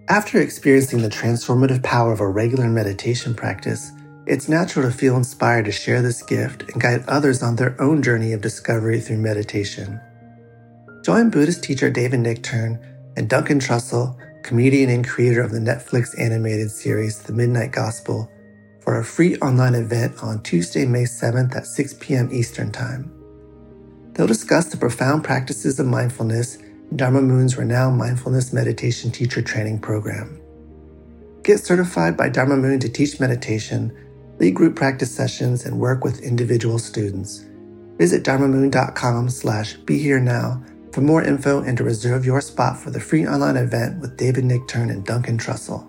After experiencing the transformative power of a regular meditation practice, it's natural to feel inspired to share this gift and guide others on their own journey of discovery through meditation. Join Buddhist teacher David Nichtern and Duncan Trussell, comedian and creator of the Netflix animated series The Midnight Gospel, for a free online event on Tuesday, May 7th at 6 p.m. Eastern Time. They'll discuss the profound practices of mindfulness in Dharma Moon's renowned mindfulness meditation teacher training program. Get certified by Dharma Moon to teach meditation, lead group practice sessions, and work with individual students. Visit dharmamoon.com/BeHereNow for more info and to reserve your spot for the free online event with David Nichtern and Duncan Trussell.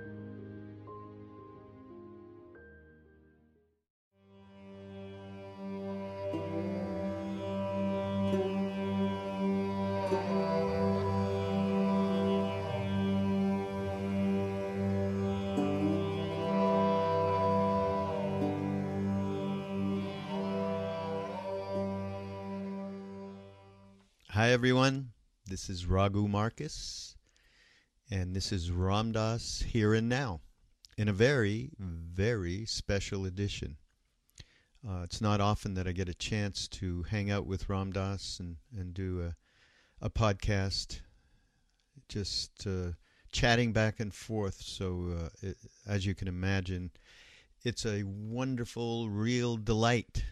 Hi everyone, this is Raghu Marcus, and this is Ram Dass Here and Now, in a very, very special edition. It's not often that I get a chance to hang out with Ram Dass and do a podcast, just chatting back and forth, so as you can imagine, it's a wonderful, real delight.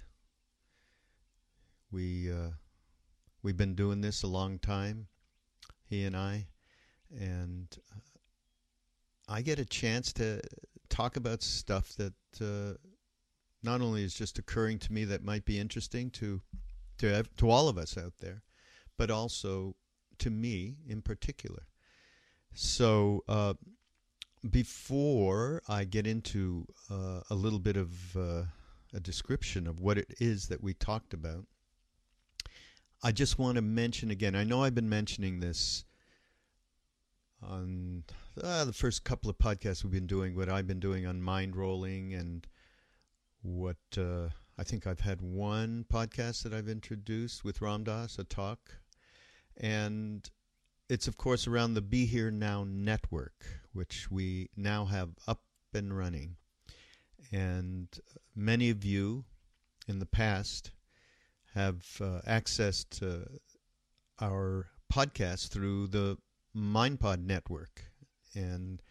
We've been doing this a long time, he and I, and I get a chance to talk about stuff that not only is just occurring to me that might be interesting to all of us out there, but also to me in particular. So before I get into a little bit of a description of what it is that we talked about, I just want to mention again, I know I've been mentioning this on the first couple of podcasts we've been doing, what I've been doing on mind rolling, and what I think I've had one podcast that I've introduced with Ram Dass, a talk, and it's of course around the Be Here Now network, which we now have up and running. And many of you in the past have accessed our podcast through the MindPod network. And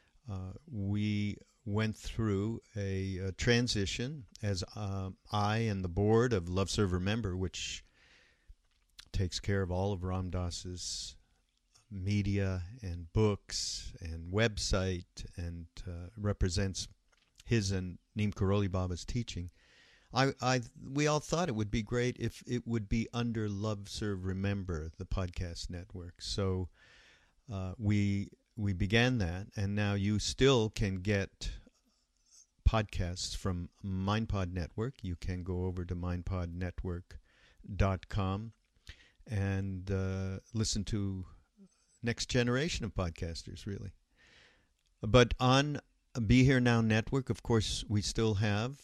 we went through a transition as I and the board of Love Serve Remember, which takes care of all of Ram Dass's media and books and website and represents his and Neem Karoli Baba's teaching. We all thought it would be great if it would be under Love Serve Remember, the podcast network. So we began that, and now you still can get podcasts from MindPod Network. You can go over to mindpodnetwork.com and listen to next generation of podcasters, really. But on Be Here Now Network, of course, we still have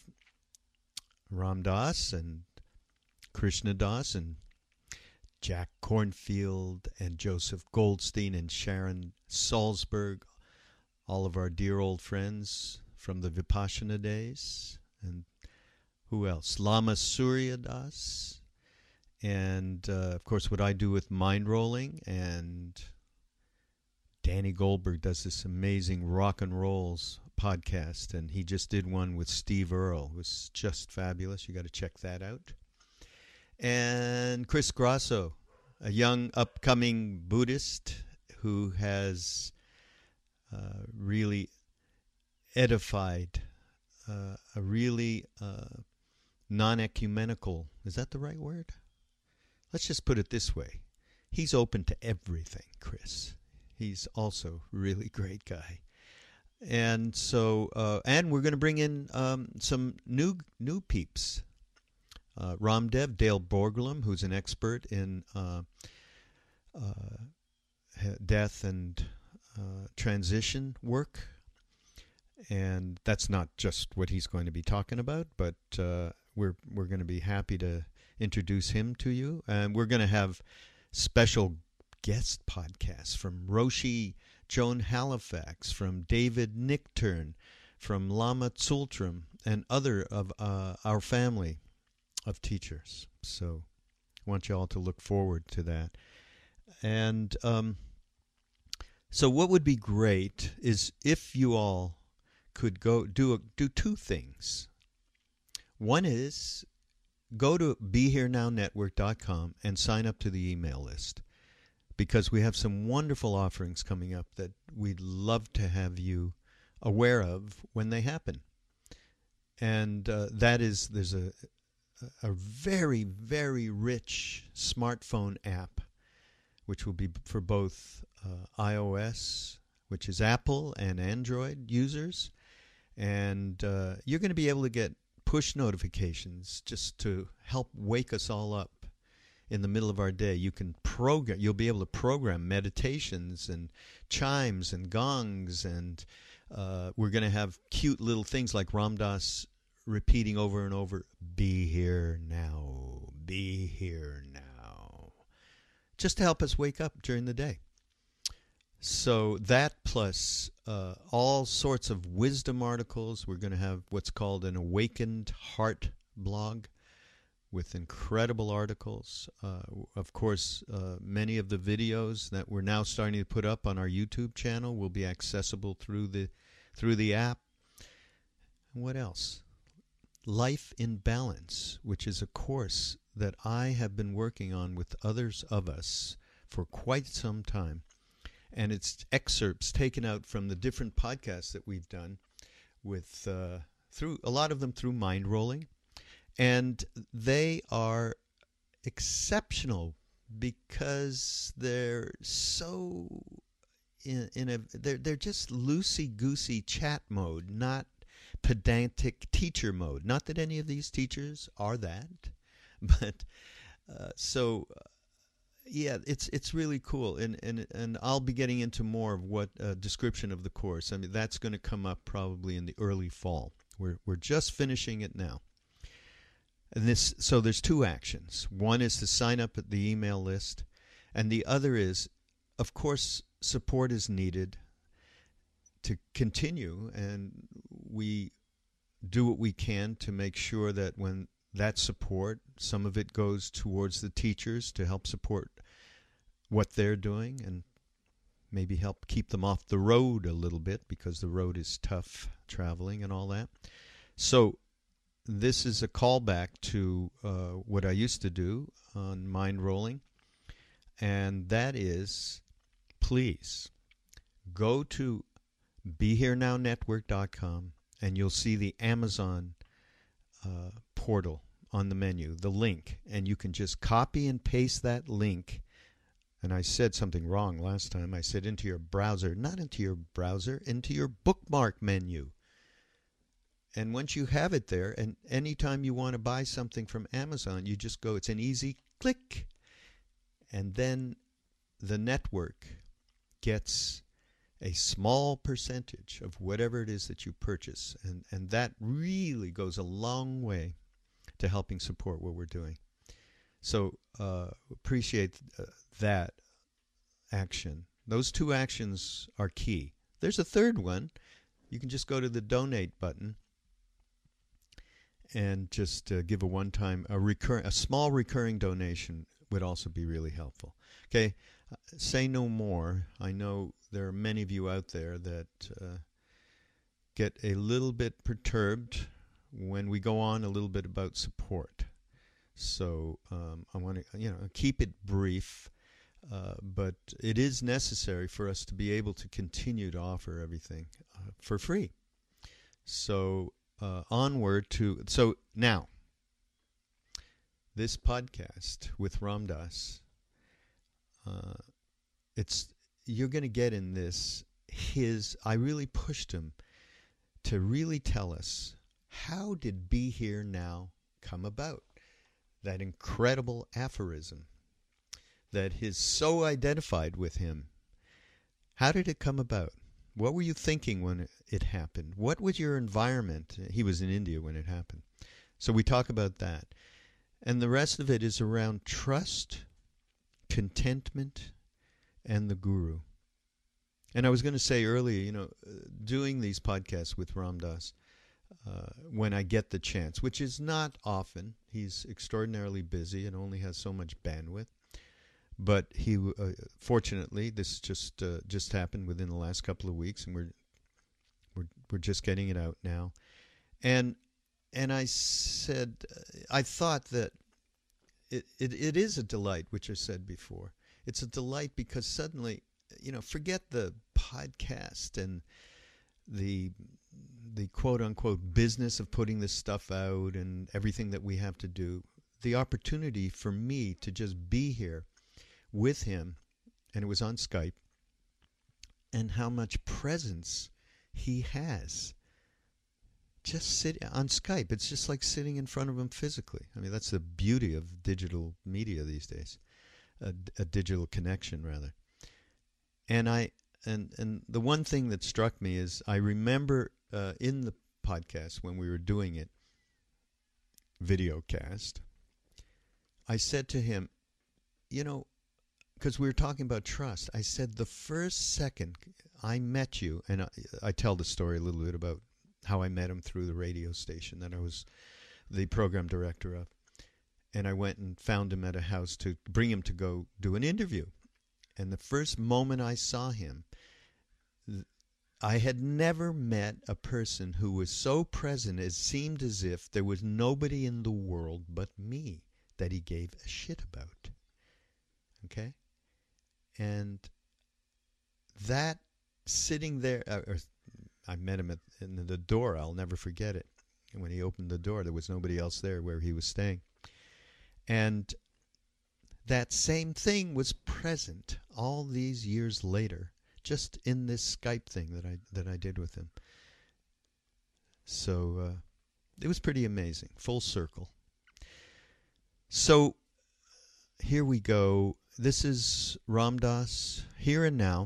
Ram Dass and Krishna Das and Jack Kornfield and Joseph Goldstein and Sharon Salzberg, all of our dear old friends from the Vipassana days. And who else? Lama Surya Das. And, of course, what I do with mind rolling. And Danny Goldberg does this amazing rock and rolls podcast, and he just did one with Steve Earle. It was just fabulous. You got to check that out. And Chris Grasso, a young upcoming Buddhist who has really edified a really non-ecumenical, is that the right word? Let's just put it this way. He's open to everything, Chris. He's also a really great guy. And so, and we're going to bring in some new peeps. Ramdev, Dale Borglum, who's an expert in death and transition work. And that's not just what he's going to be talking about, but we're going to be happy to introduce him to you. And we're going to have special guest podcasts from Roshi Joan Halifax, from David Nichtern, from Lama Tsultrim, and other of our family of teachers. So I want you all to look forward to that. And so what would be great is if you all could go do two things. One is go to BeHereNowNetwork.com and sign up to the email list, because we have some wonderful offerings coming up that we'd love to have you aware of when they happen. And there's a very, very rich smartphone app, which will be for both iOS, which is Apple, and Android users. And you're going to be able to get push notifications just to help wake us all up in the middle of our day. You'll be able to program meditations and chimes and gongs, and we're going to have cute little things like Ram Dass repeating over and over, "Be here now, be here now," just to help us wake up during the day. So that plus all sorts of wisdom articles. We're going to have what's called an Awakened Heart blog with incredible articles. Of course, many of the videos that we're now starting to put up on our YouTube channel will be accessible through the app. And what else? Life in Balance, which is a course that I have been working on with others of us for quite some time. And it's excerpts taken out from the different podcasts that we've done with through a lot of them through mind rolling. And they are exceptional because they're so they're just loosey-goosey chat mode, not pedantic teacher mode. Not that any of these teachers are that, but yeah, it's really cool, and I'll be getting into more of what description of the course. I mean, that's going to come up probably in the early fall. We're just finishing it now. And so there's two actions. One is to sign up at the email list, and the other is, of course, support is needed to continue, and we do what we can to make sure that when that support, some of it goes towards the teachers to help support what they're doing and maybe help keep them off the road a little bit, because the road is tough traveling and all that. So this is a callback to what I used to do on Mind Rolling, and that is, please go to BeHereNowNetwork.com and you'll see the Amazon portal on the menu, the link, and you can just copy and paste that link. And I said something wrong last time. I said into your browser, not into your browser, into your bookmark menu. And once you have it there, and anytime you want to buy something from Amazon, you just go, it's an easy click, and then the network gets a small percentage of whatever it is that you purchase. And that really goes a long way to helping support what we're doing. So appreciate that action. Those two actions are key. There's a third one. You can just go to the donate button and just give a one-time, a small recurring donation would also be really helpful. Okay, say no more. I know there are many of you out there that get a little bit perturbed when we go on a little bit about support. So I want to, keep it brief, but it is necessary for us to be able to continue to offer everything for free. So onward to, so now, this podcast with Ram Dass, you're going to get in this, I really pushed him to really tell us, how did Be Here Now come about? That incredible aphorism that is so identified with him. How did it come about? What were you thinking when it happened? What was your environment? He was in India when it happened. So we talk about that. And the rest of it is around trust, contentment, and the Guru. And I was going to say earlier, doing these podcasts with Ram Dass, when I get the chance, which is not often. He's extraordinarily busy and only has so much bandwidth. But he, fortunately, this just happened within the last couple of weeks, and we're just getting it out now. And I said, I thought that it is a delight, which I said before. It's a delight because suddenly, forget the podcast and the quote unquote business of putting this stuff out and everything that we have to do. The opportunity for me to just be here with him, and it was on Skype, and how much presence he has. Just sit on Skype. It's just like sitting in front of him physically. I mean, that's the beauty of digital media these days, a digital connection rather. And and the one thing that struck me is I remember in the podcast when we were doing it, video cast, I said to him, because we were talking about trust, I said the first second I met you, and I tell the story a little bit about how I met him through the radio station that I was the program director of. And I went and found him at a house to bring him to go do an interview. And the first moment I saw him, I had never met a person who was so present it seemed as if there was nobody in the world but me that he gave a shit about. Okay? And that sitting there, I met him in the door. I'll never forget it. And when he opened the door, there was nobody else there where he was staying. And that same thing was present all these years later, just in this Skype thing that I did with him. So it was pretty amazing, full circle. So here we go. This is Ram Dass, Here and Now.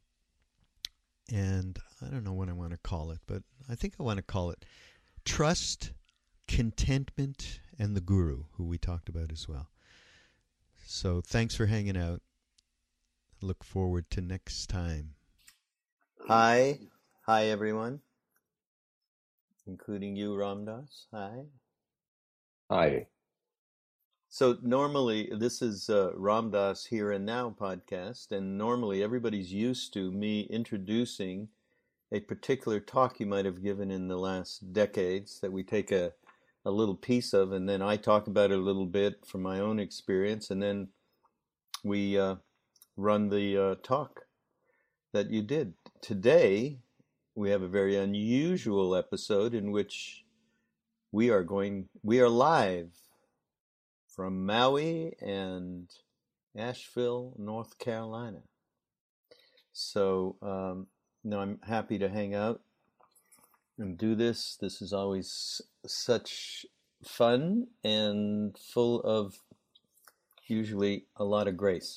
And I don't know what I want to call it, but I think I want to call it Trust, Contentment, and the Guru, who we talked about as well. So thanks for hanging out. Look forward to next time. Hi everyone, including you, Ram Dass. Hi. So normally this is Ram Dass Here and Now podcast, and normally everybody's used to me introducing a particular talk you might have given in the last decades that we take a little piece of, and then I talk about it a little bit from my own experience, and then we run the talk that you did. Today, we have a very unusual episode in which we are live from Maui and Asheville, North Carolina. So, I'm happy to hang out and do this. This is always such fun and full of usually a lot of grace.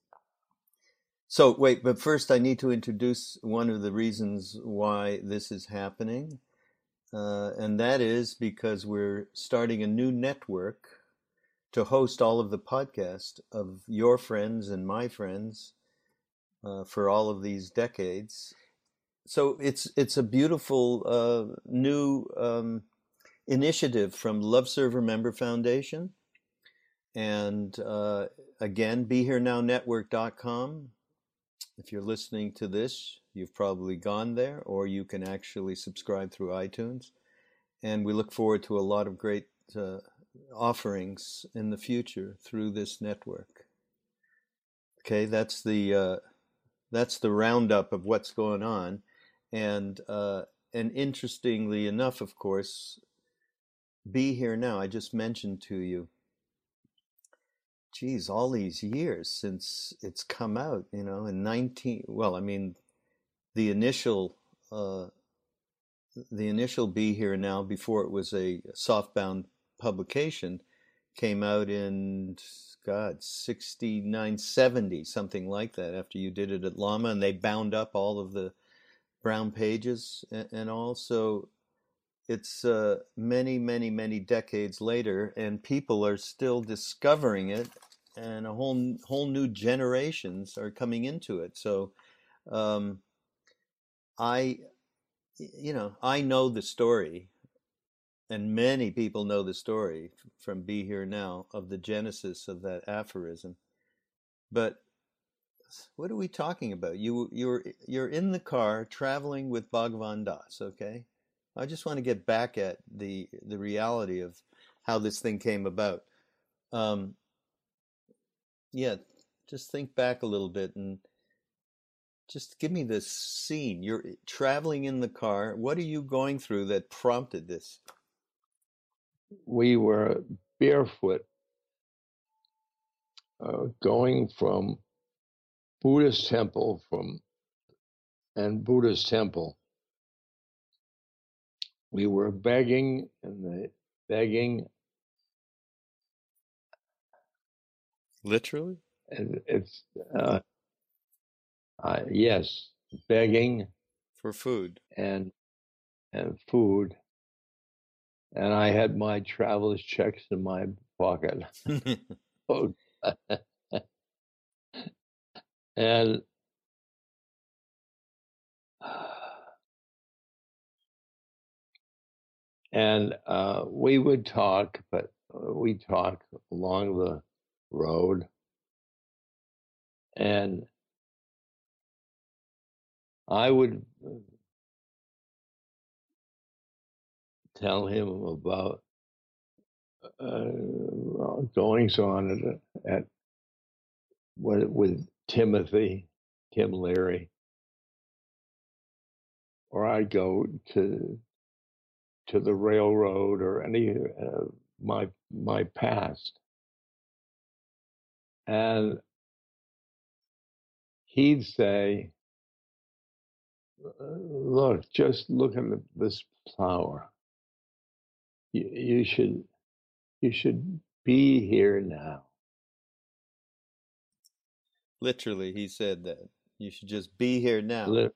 So wait, but first I need to introduce one of the reasons why this is happening. And that is because we're starting a new network to host all of the podcasts of your friends and my friends for all of these decades. So it's a beautiful new initiative from Love Serve Remember Foundation. And again, BeHereNowNetwork.com. If you're listening to this, you've probably gone there, or you can actually subscribe through iTunes. And we look forward to a lot of great offerings in the future through this network. Okay, that's the roundup of what's going on. And interestingly enough, of course, Be Here Now, I just mentioned to you, geez, all these years since it's come out, in the initial Be Here Now, before it was a softbound publication, came out in, 69, 70, something like that, after you did it at Lama, and they bound up all of the brown pages and all. So it's many, many, many decades later, and people are still discovering it and a whole new generations are coming into it. So um, I, I know the story, and many people know the story from Be Here Now of the genesis of that aphorism. But what are we talking about? You're in the car traveling with Bhagavan Das, okay? I just want to get back at the reality of how this thing came about. Um, yeah, just think back a little bit and just give me this scene. You're traveling in the car. What are you going through that prompted this? We were barefoot going from Buddhist temple Buddhist temple. We were begging Literally? and it's yes, begging For food. and food. And I had my traveler's checks in my pocket. And we would talk, but we talk along the road, and I would tell him about goings on at with Timothy, Tim Leary, or I'd go to the railroad or any my past, and he'd say, "Look, just look at this flower. You should be here now." Literally, he said that. You should just be here now.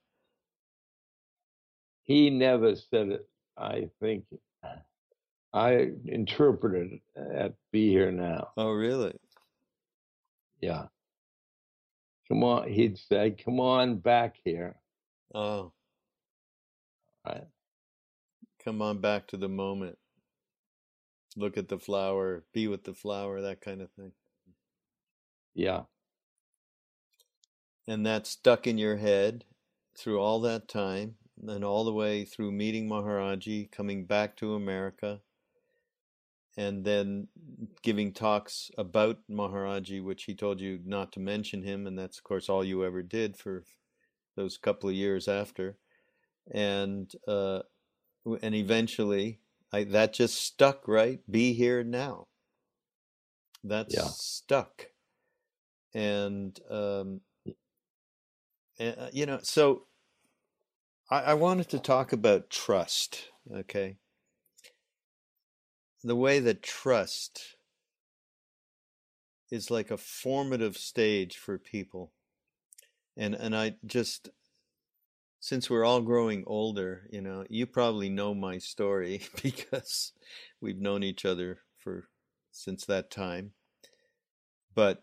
He never said it. I think I interpreted it at "be here now." Oh, really? Yeah. Come on, he'd say, "Come on back here." Oh, Right. come on back to the moment. Look at the flower, be with the flower, that kind of thing. Yeah. And that stuck in your head through all that time, and all the way through meeting Maharaji, coming back to America, and then giving talks about Maharaji, which he told you not to mention him, and that's of course all you ever did for those couple of years after. And eventually, that just stuck, right? Be here now. That's stuck. And so I wanted to talk about trust, okay? The way that trust is like a formative stage for people. And I just, since we're all growing older, you probably know my story because we've known each other since that time. But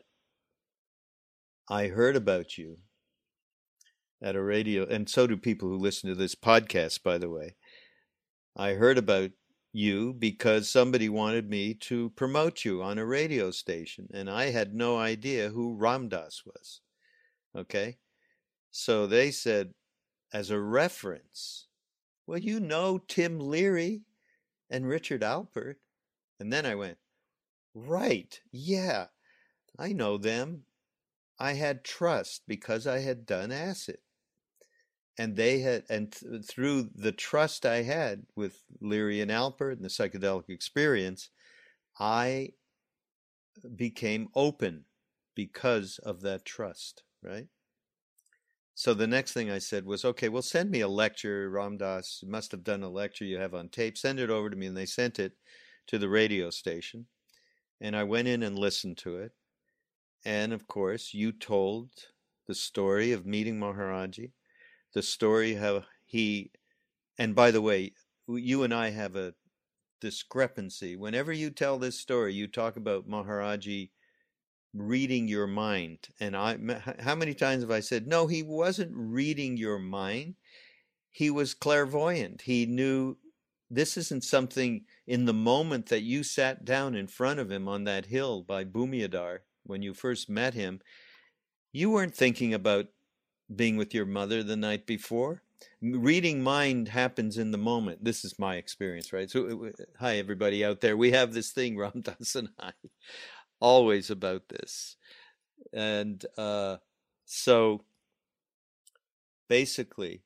I heard about you at a radio, and so do people who listen to this podcast, by the way. I heard about you because somebody wanted me to promote you on a radio station, and I had no idea who Ram Dass was. Okay? So they said, as a reference, well, you know Tim Leary and Richard Alpert. And then I went, right, yeah, I know them. I had trust because I had done acid. And they had, and through the trust I had with Leary and Alpert and the psychedelic experience, I became open because of that trust, right? So the next thing I said was, okay, well, send me a lecture, Ram Dass. You must have done a lecture you have on tape. Send it over to me. And they sent it to the radio station. And I went in and listened to it. And of course, you told the story of meeting Maharaji, the story how he, and by the way, you and I have a discrepancy. Whenever you tell this story, you talk about Maharaji reading your mind. And how many times have I said, no, he wasn't reading your mind. He was clairvoyant. He knew this isn't something in the moment that you sat down in front of him on that hill by Bhumiyadar when you first met him. You weren't thinking about being with your mother the night before. Reading mind happens in the moment. This is my experience, right? So, hi, everybody out there. We have this thing, Ram Dass and I, always about this. And so basically,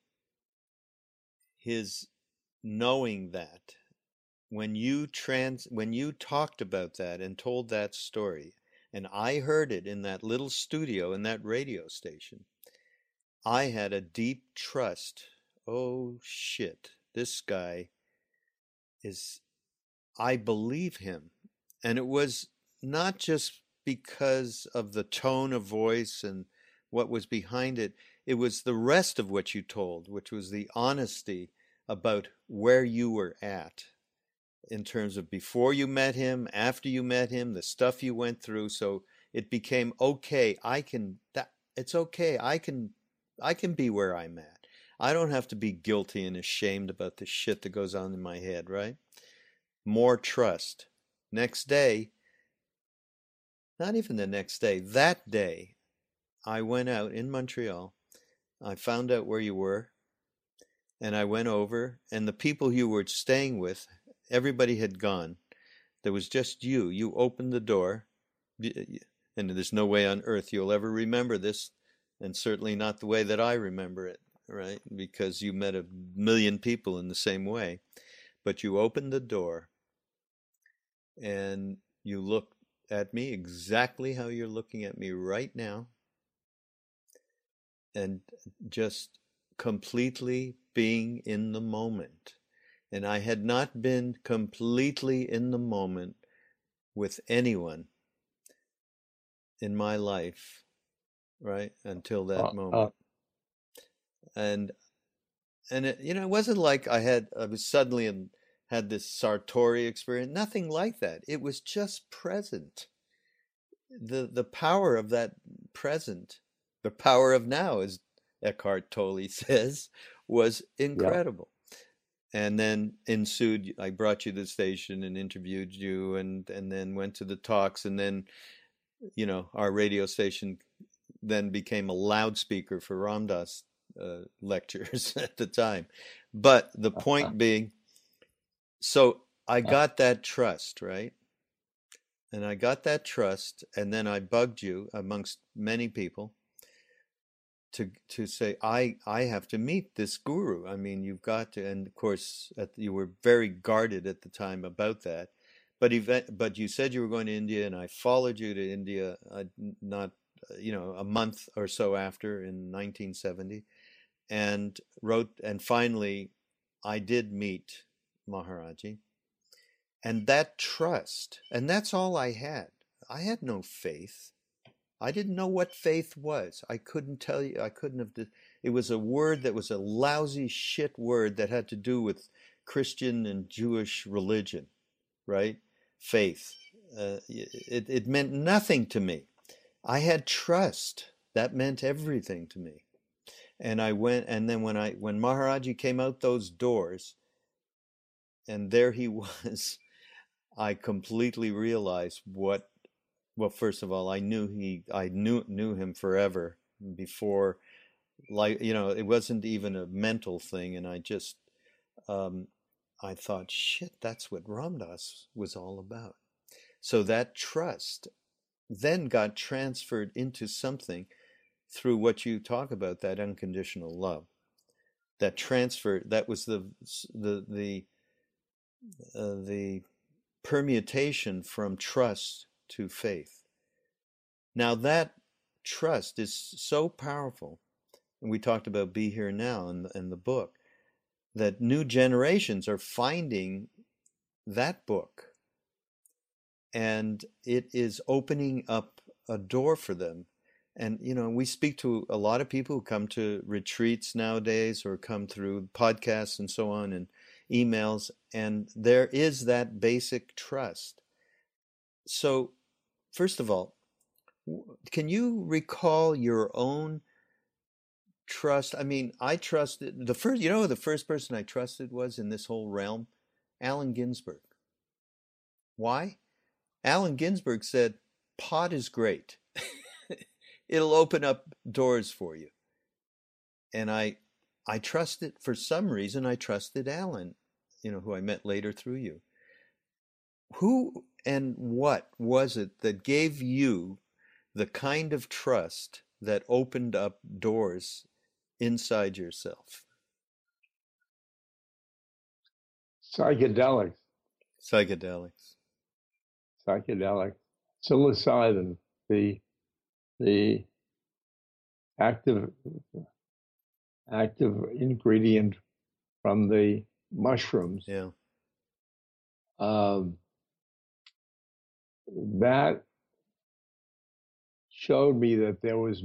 his knowing that when you talked about that and told that story, and I heard it in that little studio in that radio station, I had a deep trust. Oh shit, this guy I believe him. And it was not just because of the tone of voice and what was behind it. It was the rest of what you told, which was the honesty about where you were at in terms of before you met him, after you met him, the stuff you went through. So it became okay. It's okay. I can be where I'm at. I don't have to be guilty and ashamed about the shit that goes on in my head, right? More trust. Next day, not even the next day, that day, I went out in Montreal. I found out where you were, and I went over, and the people you were staying with, everybody had gone. There was just you. You opened the door, and there's no way on earth you'll ever remember this, and certainly not the way that I remember it, right? Because you met 1 million people in the same way. But you opened the door, and you looked at me exactly how you're looking at me right now, and just completely being in the moment. And I had not been completely in the moment with anyone in my life, right, until that moment. And it, it wasn't like I was suddenly had this Sartori experience. Nothing like that. It was just present. The power of that present, the power of now, as Eckhart Tolle says, was incredible. Yeah. And then ensued, I brought you to the station and interviewed you, and then went to the talks, and then, our radio station then became a loudspeaker for Ram Dass lectures at the time. But the point being, so I got that trust, right? And I got that trust, and then I bugged you amongst many people to say, I have to meet this guru. I mean, you've got to, and of course, you were very guarded at the time about that. But you said you were going to India, and I followed you to India, not a month or so after in 1970, and finally, I did meet Maharaji. And that trust, and that's all I had. I had no faith. I didn't know what faith was. I couldn't tell you. I couldn't have. It was a word that was a lousy shit word that had to do with Christian and Jewish religion, right? Faith. It meant nothing to me. I had trust. That meant everything to me. And I went, and then when Maharaji came out those doors, and there he was, I completely realized well, first of all, I knew him forever before, it wasn't even a mental thing. And I just, I thought, shit, that's what Ram Dass was all about. So that trust then got transferred into something through what you talk about, that unconditional love. That transfer, that was the permutation from trust to faith. Now that trust is so powerful, and we talked about Be Here Now in the book, that new generations are finding that book, and it is opening up a door for them. And we speak to a lot of people who come to retreats nowadays, or come through podcasts and so on, and emails, and there is that basic trust. So, first of all, Can you recall your own trust? I mean, I trusted the first, the first person I trusted was in this whole realm? Allen Ginsberg. Why? Allen Ginsberg said, pot is great. It'll open up doors for you. And I trusted, for some reason, I trusted Allen, who I met later through you. Who and what was it that gave you the kind of trust that opened up doors inside yourself? Psychedelics. Psychedelics. Psilocybin, the active ingredient from the mushrooms. Yeah. That showed me that there was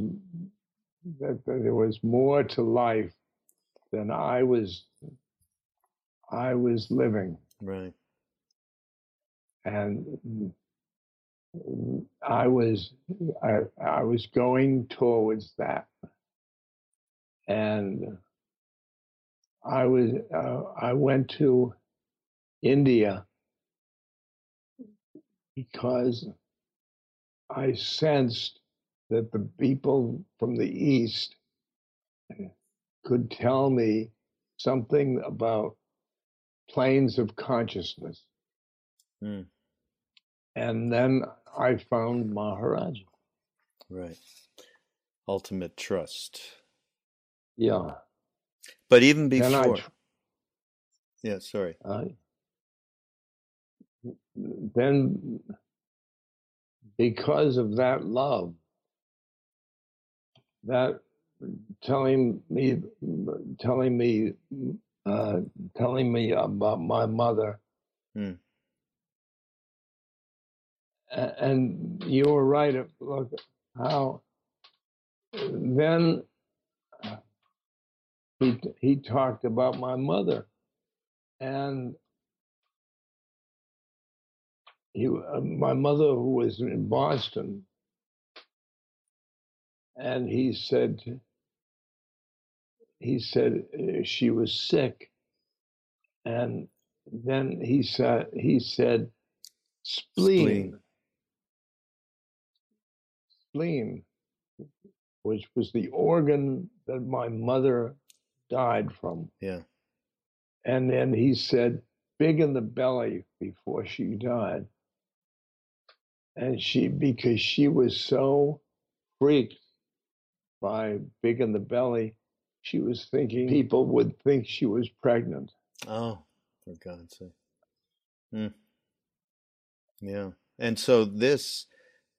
more to life than I was living. Right. And I was going towards that, and I went to India because I sensed that the people from the East could tell me something about planes of consciousness. Mm. And then I found Maharaji. Right. Ultimate trust. Yeah. But even before. Yeah, sorry. Then, because of that love, that telling me about my mother. Mm. And you were right. Look how then he talked about my mother, and my mother, who was in Boston, and he said she was sick, and then he said spleen, which was the organ that my mother died from. Yeah. And then he said big in the belly before she died. And because she was so freaked by big in the belly, she was thinking people would think she was pregnant. Oh, for God's sake. Mm. Yeah. And so this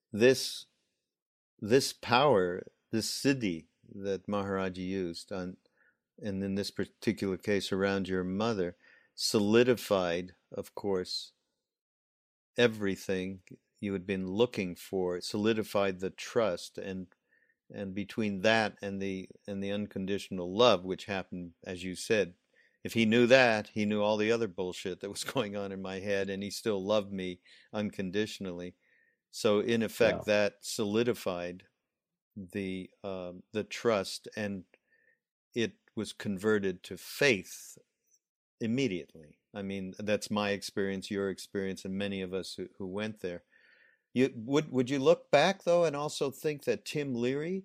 power, this siddhi that Maharaji used and in this particular case around your mother, solidified, of course, everything you had been looking for. It solidified the trust, and between that and the unconditional love, which happened, as you said, if he knew that, he knew all the other bullshit that was going on in my head, and he still loved me unconditionally. So in effect, that solidified the trust, and it was converted to faith immediately. I mean, that's my experience, your experience, and many of us who went there. Would you look back though and also think that Tim Leary,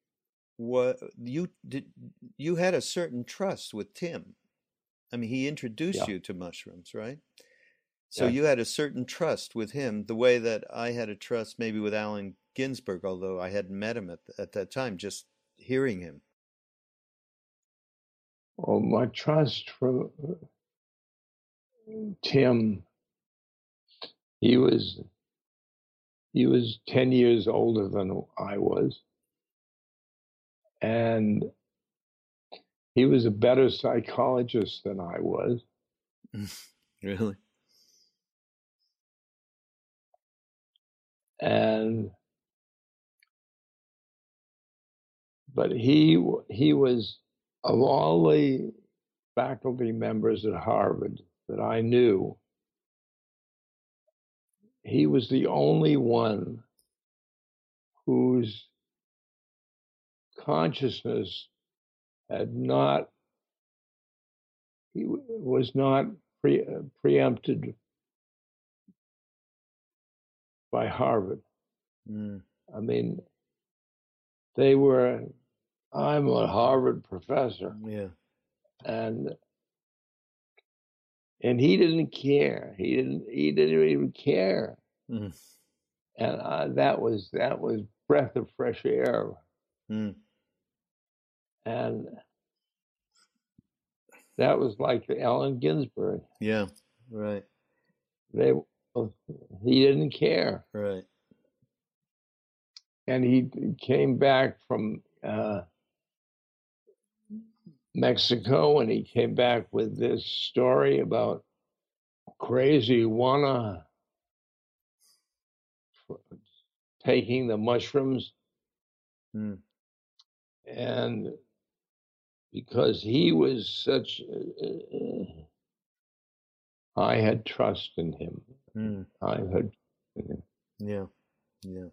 you had a certain trust with Tim? I mean, he introduced you to mushrooms, right? So you had a certain trust with him, the way that I had a trust maybe with Allen Ginsberg, although I hadn't met him at that time, just hearing him. Well, my trust for Tim, he was 10 years older than I was. And he was a better psychologist than I was. Really? But he was, of all the faculty members at Harvard that I knew, he was the only one whose consciousness was not preempted by Harvard. I mean, I'm a Harvard professor. Yeah. And he didn't care. He didn't even care. Mm. And that was breath of fresh air. Mm. And that was like Allen Ginsberg. Yeah. Right. He didn't care. Right. And he came back from Mexico, and he came back with this story about crazy Juana taking the mushrooms. Mm. And because he was such, I had trust in him. Mm. I had in him. Yeah. Yeah.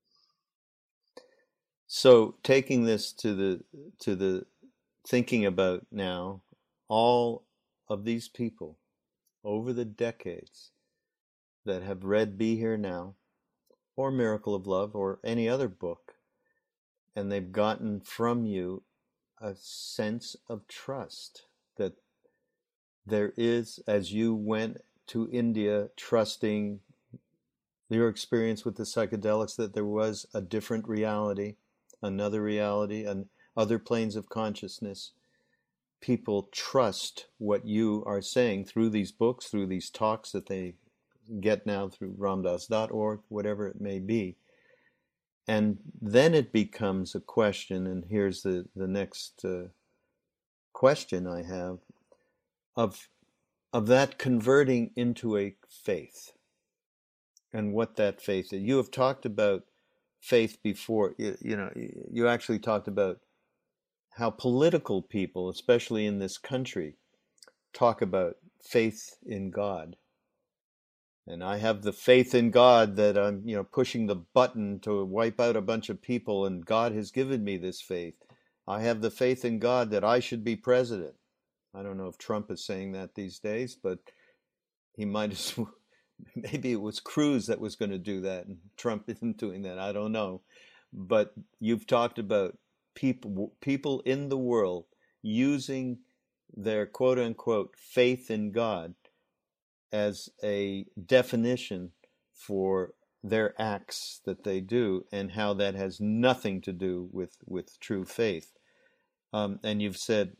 So taking this to the thinking about now, all of these people over the decades that have read Be Here Now or Miracle of Love or any other book, and they've gotten from you a sense of trust that there is, as you went to India, trusting your experience with the psychedelics, that there was a different reality, another reality, and other planes of consciousness. People trust what you are saying through these books, through these talks that they get now through ramdas.org, whatever it may be. And then it becomes a question, and here's the next question I have, of that converting into a faith, and what that faith is. You have talked about faith before. You actually talked about how political people, especially in this country, talk about faith in God. And I have the faith in God that I'm, pushing the button to wipe out a bunch of people, and God has given me this faith. I have the faith in God that I should be president. I don't know if Trump is saying that these days, but he might as well. Maybe it was Cruz that was going to do that, and Trump isn't doing that. I don't know. But you've talked about people in the world using their quote unquote faith in God as a definition for their acts that they do, and how that has nothing to do with true faith. And you've said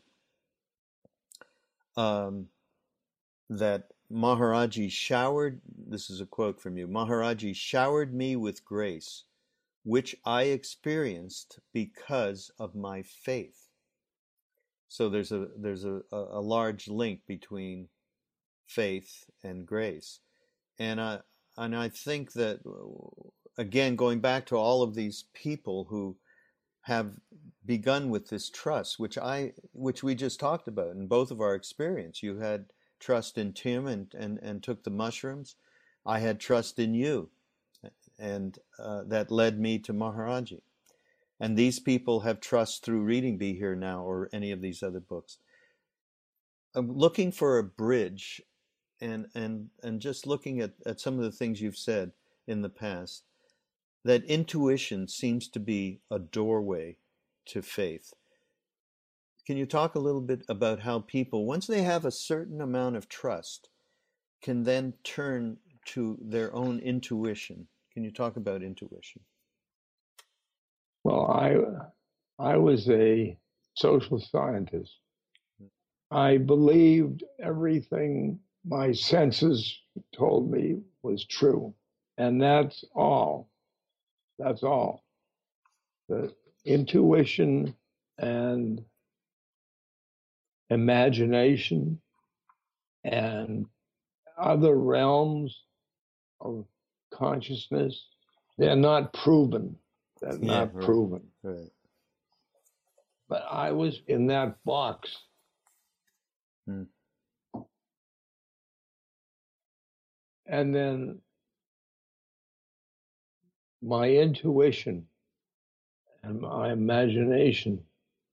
that Maharaji showered, this is a quote from you, Maharaji showered me with grace, which I experienced because of my faith. So there's a large link between faith and grace. And I think that, again, going back to all of these people who have begun with this trust, which we just talked about in both of our experience. You had trust in Tim and took the mushrooms. I had trust in you, and that led me to Maharaji. And these people have trust through reading Be Here Now or any of these other books. I'm looking for a bridge, and just looking at some of the things you've said in the past, that intuition seems to be a doorway to faith. Can you talk a little bit about how people, once they have a certain amount of trust, can then turn to their own intuition? Can you talk about intuition? Well, I was a social scientist. I believed everything my senses told me was true. And that's all. That's all. The intuition and imagination and other realms of consciousness, they're not proven. They're not proven. Right. But I was in that box. And then my intuition and my imagination.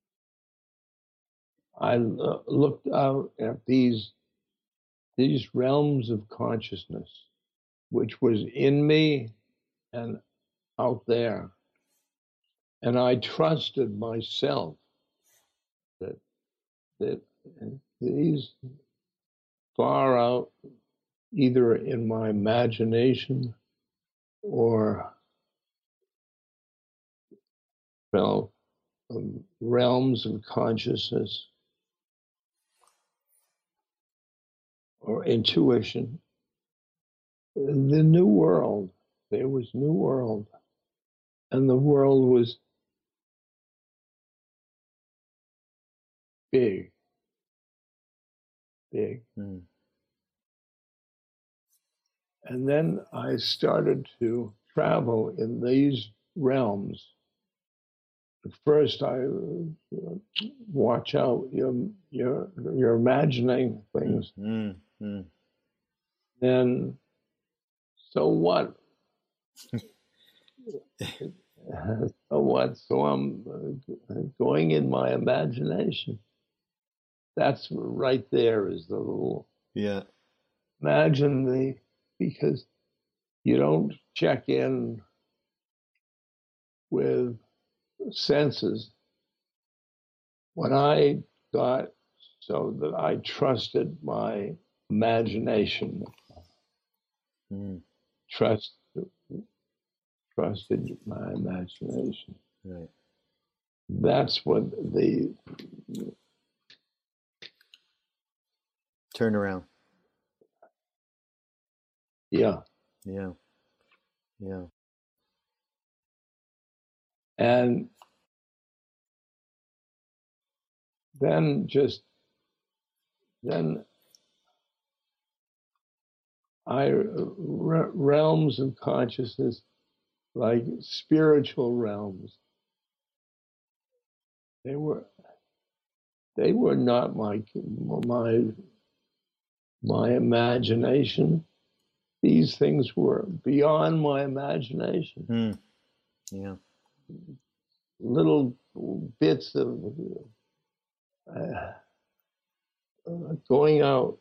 I looked out at these realms of consciousness, which was in me and out there. And I trusted myself that these far out, either in my imagination or realms of consciousness or intuition, the new world, there was new world, and the world was big. Mm. And then I started to travel in these realms. At first, I watch out. You're imagining things. Then, so what? So what? So I'm going in my imagination. That's right there is the little. Yeah. Imagine because you don't check in with senses. When I got so that I trusted my imagination, trusted my imagination. Right. That's what the turn around. Yeah. Yeah. Yeah. And then realms of consciousness, like spiritual realms, they were not my imagination. These things were beyond my imagination. Yeah. Little bits of going out.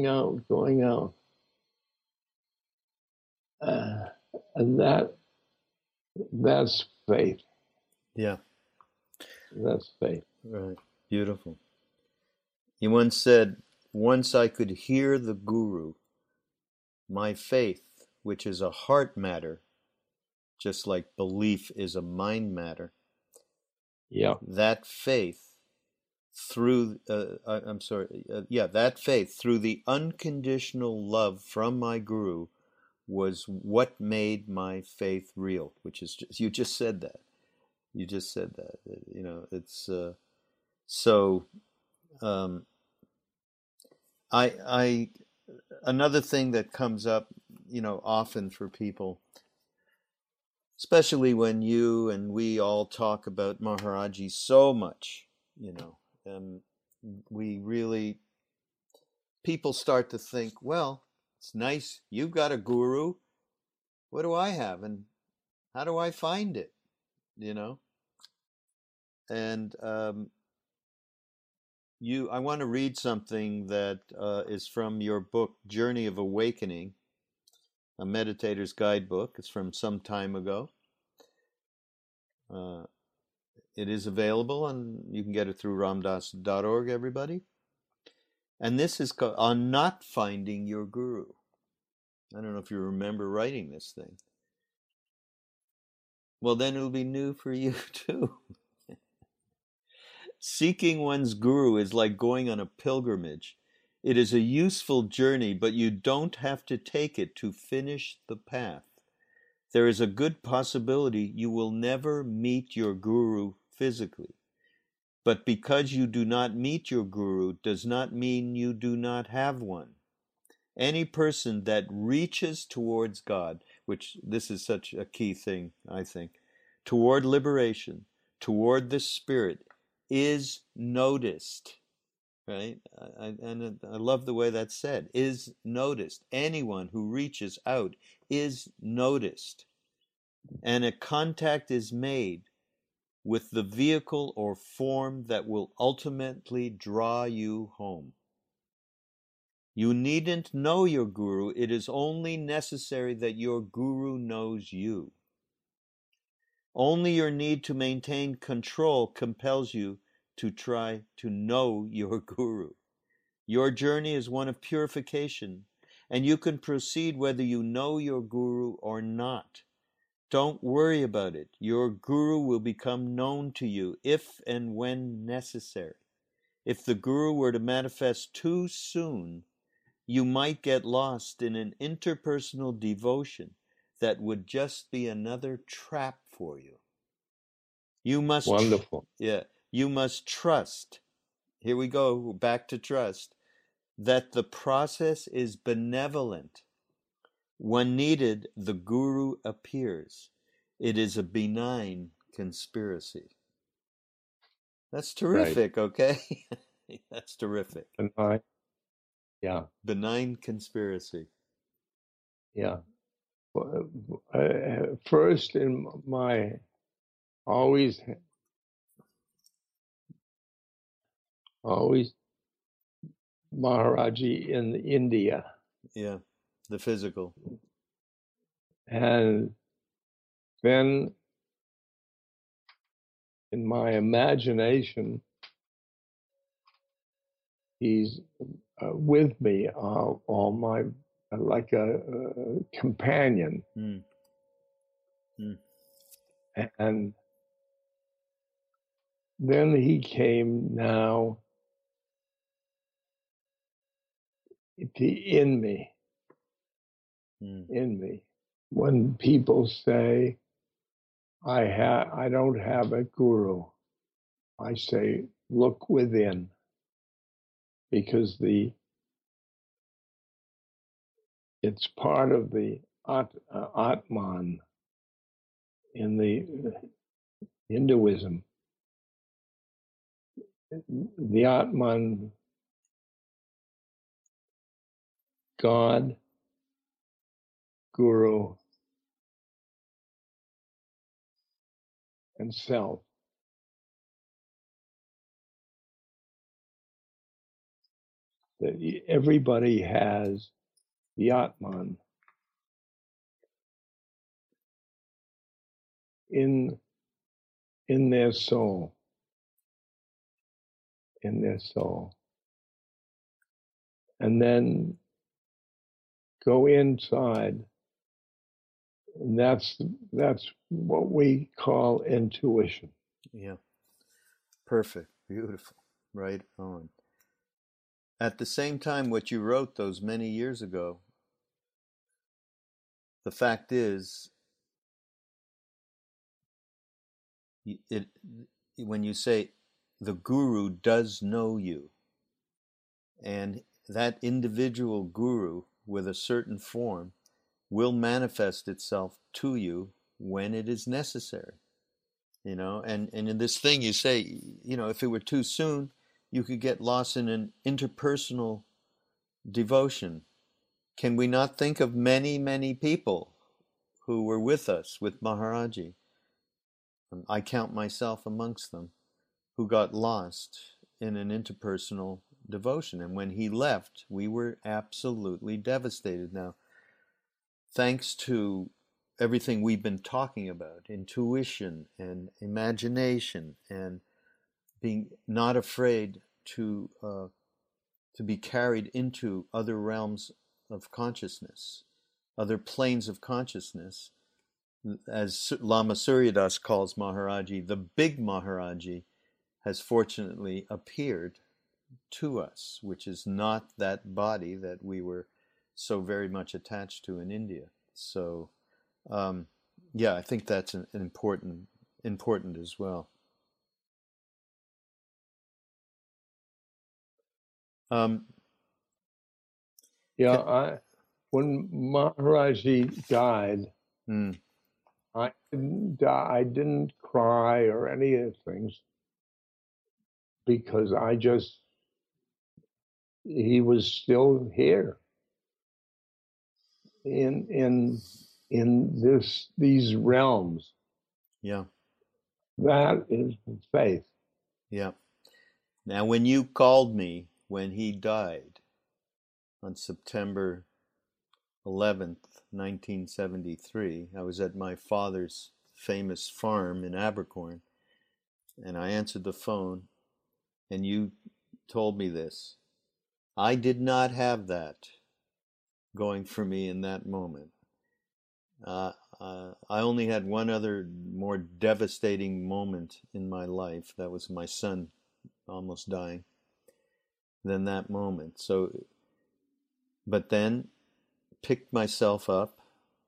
And that's faith. Yeah. That's faith. Right. Beautiful. You once said, once I could hear the Guru, my faith, which is a heart matter, just like belief is a mind matter. Yeah. That faith through, that faith through the unconditional love from my Guru was what made my faith real, which is, you just said that. It's, I another thing that comes up, often for people, especially when you and we all talk about Maharaji so much, people start to think, well, it's nice, you've got a guru. What do I have? And how do I find it? And I want to read something that is from your book, Journey of Awakening, a meditator's guidebook. It's from some time ago. It is available, and you can get it through ramdas.org, everybody. And this is called On Not Finding Your Guru. I don't know if you remember writing this thing. Well, then it'll be new for you too. Seeking one's guru is like going on a pilgrimage. It is a useful journey, but you don't have to take it to finish the path. There is a good possibility you will never meet your guru physically. But because you do not meet your guru does not mean you do not have one. Any person that reaches towards God, which this is such a key thing, I think, toward liberation, toward the spirit, is noticed, right? And I love the way that's said, is noticed. Anyone who reaches out is noticed. And a contact is made with the vehicle or form that will ultimately draw you home. You needn't know your guru. It is only necessary that your guru knows you. Only your need to maintain control compels you to try to know your guru. Your journey is one of purification, and you can proceed whether you know your guru or not. Don't worry about it. Your guru will become known to you if and when necessary. If the guru were to manifest too soon, you might get lost in an interpersonal devotion that would just be another trap for you. You must Wonderful. you must trust. Here we go, back to trust, that the process is benevolent. When needed, the guru appears. It is a benign conspiracy. That's terrific, Right. okay? That's terrific. Benign. Yeah. Benign conspiracy. Yeah. First, in my always Maharaji in India, Yeah, the physical. and then in my imagination, he's with me, all my like a companion, and then he came now in me. When people say, I don't have a guru, I say, look within, because it's part of the Atman in the Hinduism. The Atman, God, Guru, and self. That everybody has the Atman in their soul, and then go inside, and that's what we call intuition. Yeah, perfect, beautiful, right on. At the same time, what you wrote those many years ago, the fact is, when you say the guru does know you, and that individual guru with a certain form will manifest itself to you when it is necessary. And in this thing you say, if it were too soon, you could get lost in an interpersonal devotion. Can we not think of many, many people who were with us, with Maharaji? I count myself amongst them, who got lost in an interpersonal devotion. And when he left, we were absolutely devastated. Now, thanks to everything we've been talking about, intuition and imagination, and being not afraid to be carried into other realms of consciousness, other planes of consciousness, as Lama Suryadas calls Maharaji, the big Maharaji has fortunately appeared to us, which is not that body that we were so very much attached to in India. So, I think that's an important as well. When Maharaji died, I didn't cry or any of the things, because he was still here in these realms. Yeah. That is faith. Yeah. Now, when you called me when he died on September 11th, 1973, I was at my father's famous farm in Abercorn, and I answered the phone, and you told me this. I did not have that going for me in that moment. I only had one other more devastating moment in my life. That was my son almost dying. Than that moment. So, but then picked myself up,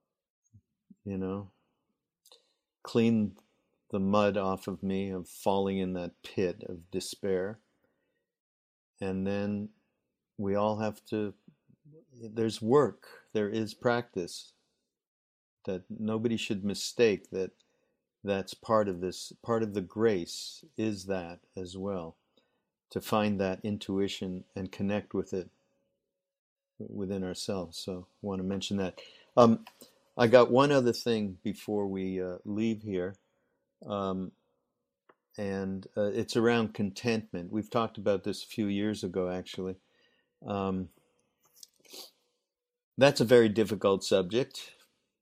cleaned the mud off of me of falling in that pit of despair. And then we all have to, there's work, there is practice, that nobody should mistake that that's part of this, part of the grace is that as well, to find that intuition and connect with it within ourselves. So I want to mention that. I got one other thing before we leave here, and it's around contentment. We've talked about this a few years ago, actually. That's a very difficult subject.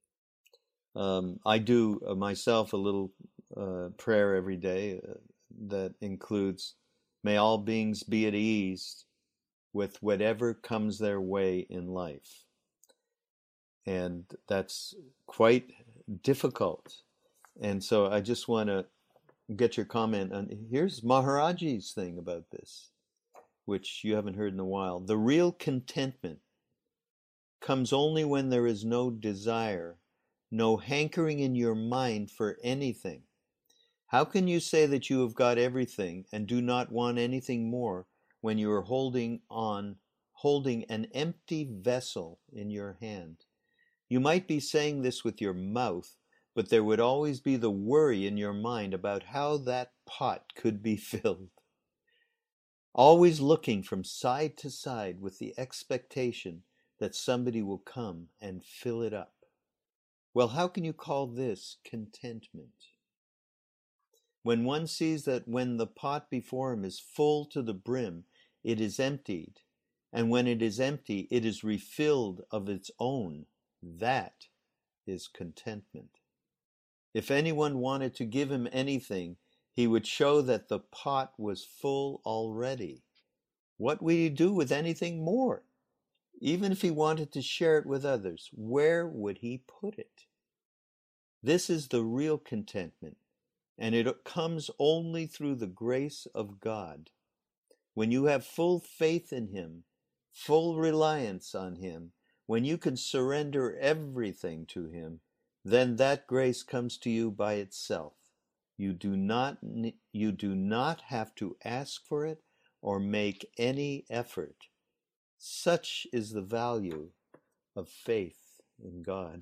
I do myself a little prayer every day that includes, may all beings be at ease with whatever comes their way in life. And that's quite difficult. And so I just want to get your comment on, here's Maharaji's thing about this, which you haven't heard in a while. The real contentment comes only when there is no desire, no hankering in your mind for anything. How can you say that you have got everything and do not want anything more when you are holding an empty vessel in your hand? You might be saying this with your mouth, but there would always be the worry in your mind about how that pot could be filled. Always looking from side to side with the expectation that somebody will come and fill it up. Well, how can you call this contentment? When one sees that when the pot before him is full to the brim, it is emptied, and when it is empty, it is refilled of its own. That is contentment. If anyone wanted to give him anything, he would show that the pot was full already. What would he do with anything more? Even if he wanted to share it with others, where would he put it? This is the real contentment, and it comes only through the grace of God. When you have full faith in Him, full reliance on Him, when you can surrender everything to Him, then that grace comes to you by itself. You do not have to ask for it or make any effort. Such is the value of faith in God.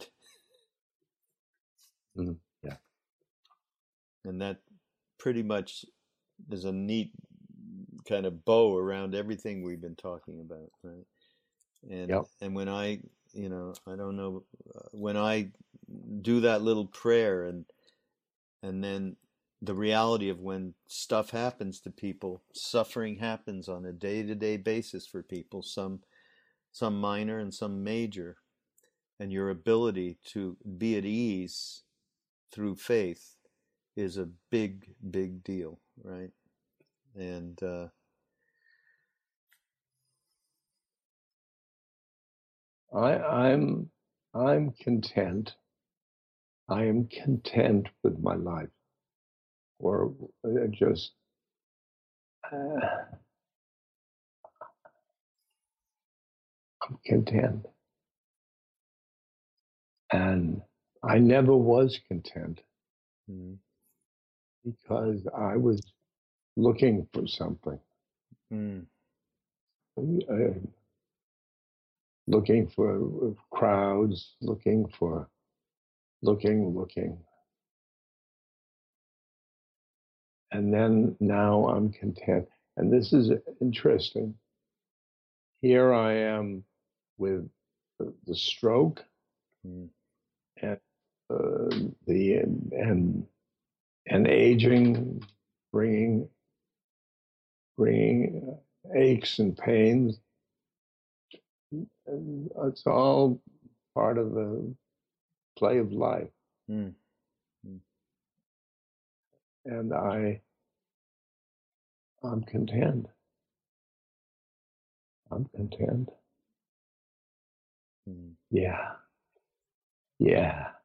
Yeah. And that pretty much is a neat kind of bow around everything we've been talking about, right? And Yep. and when I don't know, when I do that little prayer and then the reality of when stuff happens to people, suffering happens on a day-to-day basis for people, some minor and some major, and your ability to be at ease through faith is a big, big deal, right? And I'm content. I am content with my life, or just I'm content. And I never was content because I was looking for something. Looking for crowds, looking. And then now I'm content. And this is interesting. Here I am with the stroke and and aging, bringing aches and pains. And it's all part of the play of life. Mm. And I'm content. I'm content. Mm. Yeah. Yeah.